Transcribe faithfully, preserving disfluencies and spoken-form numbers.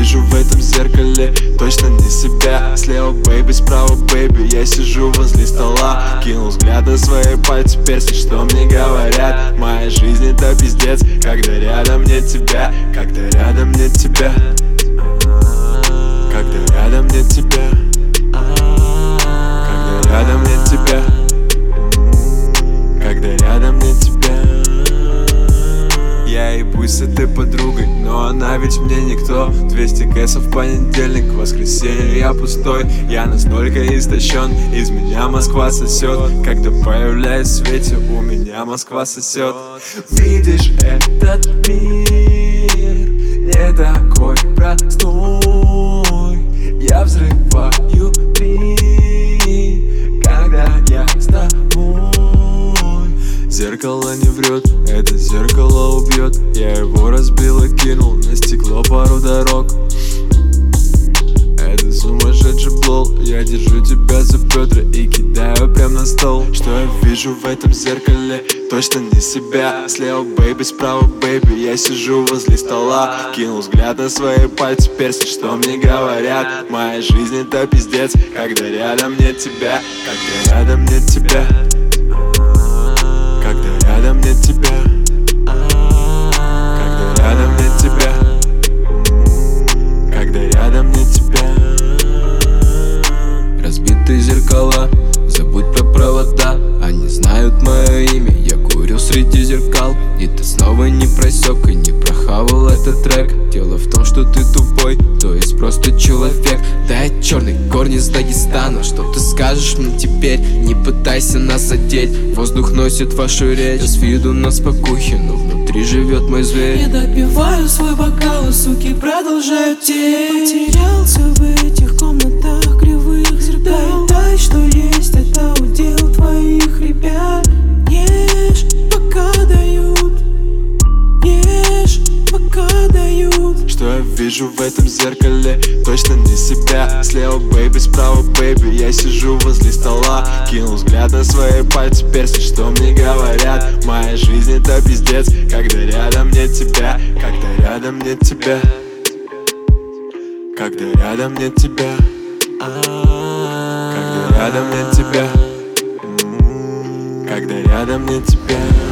вижу в этом зеркале точно не себя. Слева бэйби, справа бэйби, я сижу возле стола. Кинул взгляд на свои пальцы, перси, что мне говорят. Моя жизнь это пиздец, когда рядом нет тебя. Когда рядом нет тебя. Когда рядом нет тебя. Когда рядом нет тебя. Когда рядом нет тебя. Я ебусь с этой подругой, но она ведь мне никто. Двести кэсов в понедельник, в воскресенье я пустой. Я настолько истощен, из меня Москва сосет. Когда появляюсь в свете, у меня Москва сосет. Видишь, этот мир не такой простой. Я взрываю три, когда я с тобой. Зеркало не врет, это зеркало убьет. Я его разбил и кинул на стекло пару дорог. Это сумасшедший блол. Я держу тебя за бедра и кидаю прям на стол. Что я вижу в этом зеркале? Точно не себя. Слева бэйби, справа бэйби, я сижу возле стола. Кинул взгляд на свои пальцы, перси, что мне говорят. Моя жизнь это пиздец, когда рядом нет тебя. Когда рядом нет тебя. Когда рядом нет тебя. Когда рядом нет тебя. Когда рядом нет тебя. Разбитые зеркала, забудь про провода. Они знают мое имя, я курил среди зеркал. И ты снова не просек и не прохавал этот трек. Дело в том, что ты тупой, то есть просто человек. Да я черный корни из Дагестана. Что ты скажешь мне теперь? Не пытайся нас задеть. Воздух носит вашу речь. С виду на спокухе, но внутри живет мой зверь. Я допиваю свой бокал, и суки продолжают течь. Потерялся в этих комнатах кривых зеркал. Дай, что есть, это удел твоих ребят. Ешь, пока дают. Ешь, пока дают. Что я вижу в этом зеркале? Точно не себя. Слева бэйби, справа бэйби, я сижу возле стола. Кинул взгляд на свои пальцы, перси, что мне говорят. Моя жизнь это пиздец, когда рядом нет тебя. Когда рядом нет тебя. Когда рядом нет тебя. Когда рядом нет тебя. Когда рядом нет тебя.